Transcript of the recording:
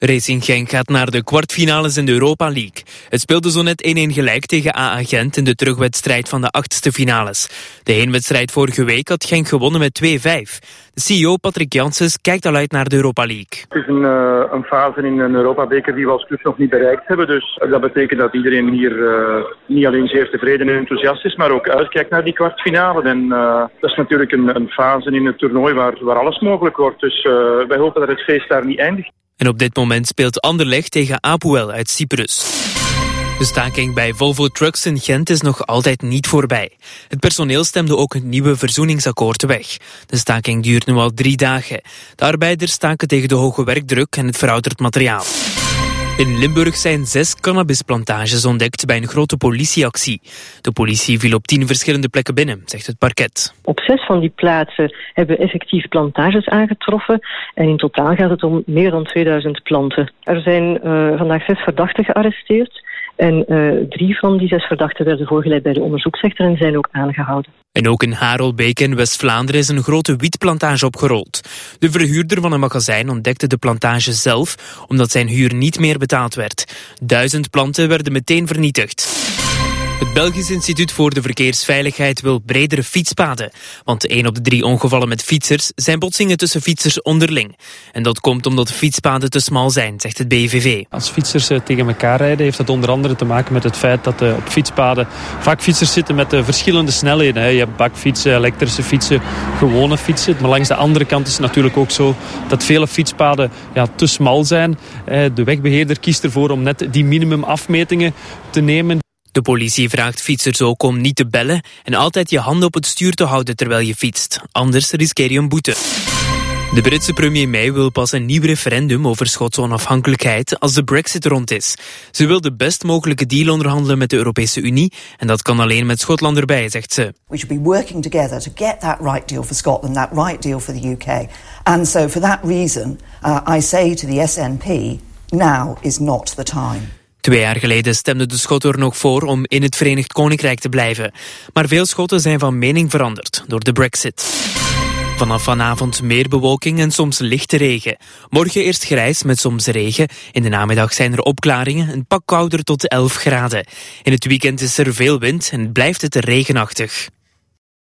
Racing Genk gaat naar de kwartfinales in de Europa League. Het speelde zo net 1-1 gelijk tegen AA Gent in de terugwedstrijd van de 8e finales. De heenwedstrijd vorige week had Genk gewonnen met 2-5. De CEO Patrick Janssens kijkt al uit naar de Europa League. Het is een fase in een Europa-beker die we als club nog niet bereikt hebben. Dus dat betekent dat iedereen hier niet alleen zeer tevreden en enthousiast is, maar ook uitkijkt naar die kwartfinale. En dat is natuurlijk een fase in het toernooi waar alles mogelijk wordt. Dus wij hopen dat het feest daar niet eindigt. En op dit moment speelt Anderlecht tegen Apoel uit Cyprus. De staking bij Volvo Trucks in Gent is nog altijd niet voorbij. Het personeel stemde ook het nieuwe verzoeningsakkoord weg. De staking duurt nu al 3 dagen. De arbeiders staken tegen de hoge werkdruk en het verouderd materiaal. In Limburg zijn 6 cannabisplantages ontdekt bij een grote politieactie. De politie viel op 10 verschillende plekken binnen, zegt het parket. Op 6 van die plaatsen hebben we effectief plantages aangetroffen. En in totaal gaat het om meer dan 2000 planten. Er zijn vandaag 6 verdachten gearresteerd. En 3 van die 6 verdachten werden voorgeleid bij de onderzoeksrechter en zijn ook aangehouden. En ook in Harelbeek in West-Vlaanderen is een grote wietplantage opgerold. De verhuurder van een magazijn ontdekte de plantage zelf, omdat zijn huur niet meer betaald werd. 1000 planten werden meteen vernietigd. Het Belgisch Instituut voor de Verkeersveiligheid wil bredere fietspaden. Want 1 op de 3 ongevallen met fietsers zijn botsingen tussen fietsers onderling. En dat komt omdat de fietspaden te smal zijn, zegt het BVV. Als fietsers tegen elkaar rijden heeft dat onder andere te maken met het feit dat op fietspaden vaak fietsers zitten met verschillende snelheden. Je hebt bakfietsen, elektrische fietsen, gewone fietsen. Maar langs de andere kant is het natuurlijk ook zo dat vele fietspaden te smal zijn. De wegbeheerder kiest ervoor om net die minimumafmetingen te nemen. De politie vraagt fietsers ook om niet te bellen en altijd je handen op het stuur te houden terwijl je fietst. Anders riskeer je een boete. De Britse premier May wil pas een nieuw referendum over Schotse onafhankelijkheid als de Brexit rond is. Ze wil de best mogelijke deal onderhandelen met de Europese Unie en dat kan alleen met Schotland erbij, zegt ze. We should be working together to get that right deal for Scotland, that right deal for the UK. And so for that reason, I say to the SNP, now is not the time. 2 jaar geleden stemden de Schotten er nog voor om in het Verenigd Koninkrijk te blijven. Maar veel Schotten zijn van mening veranderd door de Brexit. Vanaf vanavond meer bewolking en soms lichte regen. Morgen eerst grijs met soms regen. In de namiddag zijn er opklaringen, een pak kouder tot 11 graden. In het weekend is er veel wind en blijft het regenachtig.